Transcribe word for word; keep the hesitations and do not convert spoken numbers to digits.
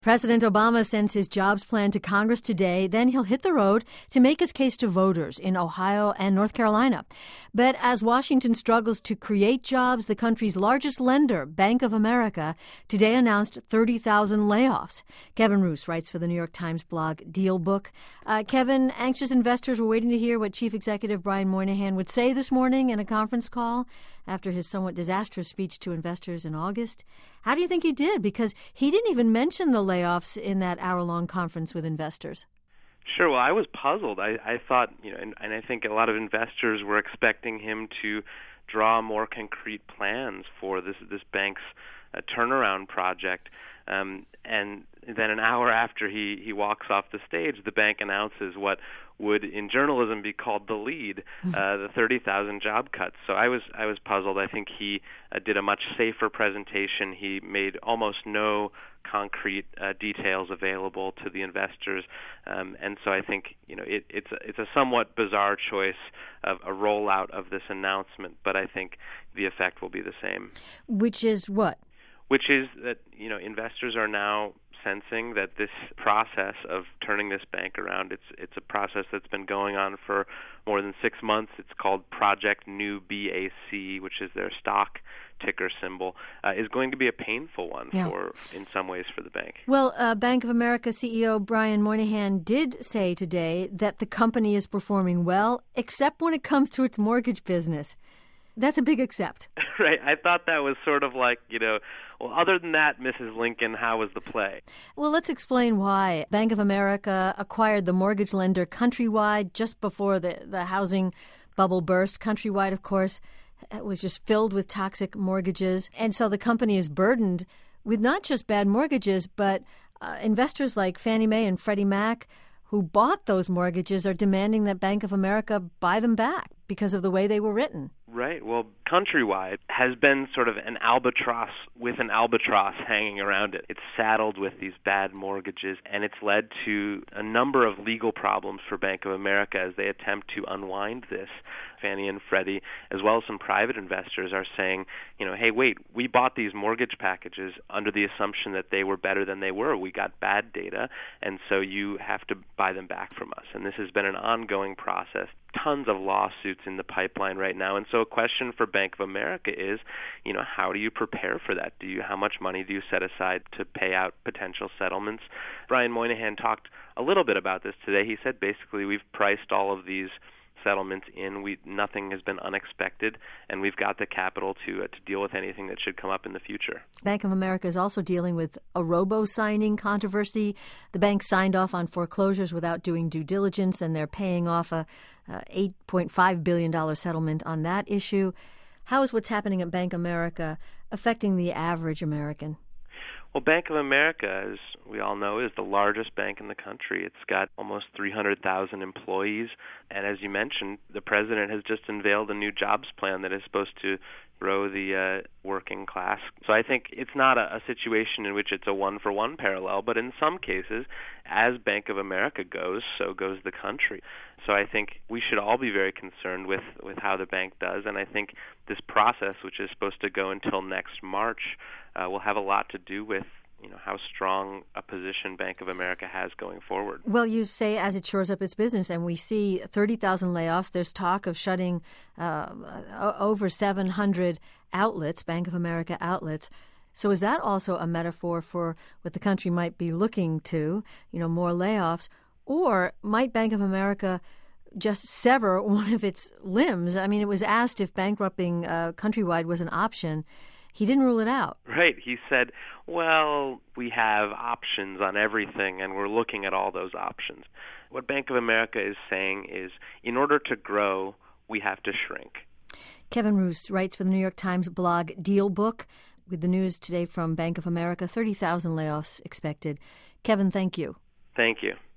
President Obama sends his jobs plan to Congress today. Then he'll hit the road to make his case to voters in Ohio and North Carolina. But as Washington struggles to create jobs, the country's largest lender, Bank of America, today announced thirty thousand layoffs. Kevin Roose writes for the New York Times blog Deal Book. Uh, Kevin, anxious investors were waiting to hear what Chief Executive Brian Moynihan would say this morning in a conference call after his somewhat disastrous speech to investors in August. How do you think he did? Because he didn't even mention the layoffs in that hour-long conference with investors. Sure. Well, I was puzzled. I, I thought, you know, and, and I think a lot of investors were expecting him to draw more concrete plans for this this bank's uh, turnaround project. Um, and then an hour after he, he walks off the stage, the bank announces what would in journalism be called the lead, uh, the thirty thousand job cuts. So I was I was puzzled. I think he uh, did a much safer presentation. He made almost no concrete uh, details available to the investors, um, and so I think you know it, it's a, it's a somewhat bizarre choice of a rollout of this announcement, but I think the effect will be the same. Which is what? Which is that you know investors are now sensing that this process of turning this bank around, it's it's a process that's been going on for more than six months. It's called Project New B A C, which is their stock ticker symbol, uh, is going to be a painful one yeah. for, in some ways, for the bank. Well, uh, Bank of America C E O Brian Moynihan did say today that the company is performing well, except when it comes to its mortgage business. That's a big except. Right. I thought that was sort of like, you know, well, other than that, Missus Lincoln, how was the play? Well, let's explain why. Bank of America acquired the mortgage lender Countrywide just before the, the housing bubble burst. Countrywide, of course, was just filled with toxic mortgages. And so the company is burdened with not just bad mortgages, but uh, investors like Fannie Mae and Freddie Mac who bought those mortgages are demanding that Bank of America buy them back because of the way they were written. Right. Well, Countrywide has been sort of an albatross with an albatross hanging around it. It's saddled with these bad mortgages, and it's led to a number of legal problems for Bank of America as they attempt to unwind this. Fannie and Freddie, as well as some private investors, are saying, you know, hey, wait, we bought these mortgage packages under the assumption that they were better than they were. We got bad data, and so you have to buy them back from us. And this has been an ongoing process. Tons of lawsuits in the pipeline right now. And so a question for Bank of America is, you know, how do you prepare for that? Do you, how much money do you set aside to pay out potential settlements? Brian Moynihan talked a little bit about this today. He said basically we've priced all of these settlements in. We nothing has been unexpected, and we've got the capital to uh, to deal with anything that should come up in the future. Bank of America is also dealing with a robo-signing controversy. The bank signed off on foreclosures without doing due diligence, and they're paying off a, a eight point five billion dollars settlement on that issue. How is what's happening at Bank of America affecting the average American? Well, Bank of America, as we all know, is the largest bank in the country. It's got almost three hundred thousand employees. And as you mentioned, the president has just unveiled a new jobs plan that is supposed to grow the uh, working class. So I think it's not a, a situation in which it's a one-for-one parallel, but in some cases, as Bank of America goes, so goes the country. So I think we should all be very concerned with, with how the bank does, and I think this process, which is supposed to go until next March, uh, will have a lot to do with you know how strong a position Bank of America has going forward. Well, you say as it shores up its business, and we see thirty thousand layoffs. There's talk of shutting uh, over seven hundred outlets, Bank of America outlets. So is that also a metaphor for what the country might be looking to, you know, more layoffs? Or might Bank of America just sever one of its limbs? I mean, it was asked if bankrupting uh, Countrywide was an option. He didn't rule it out. Right. He said, well, we have options on everything, and we're looking at all those options. What Bank of America is saying is, in order to grow, we have to shrink. Kevin Roose writes for the New York Times blog Deal Book, with the news today from Bank of America, thirty thousand layoffs expected. Kevin, thank you. Thank you.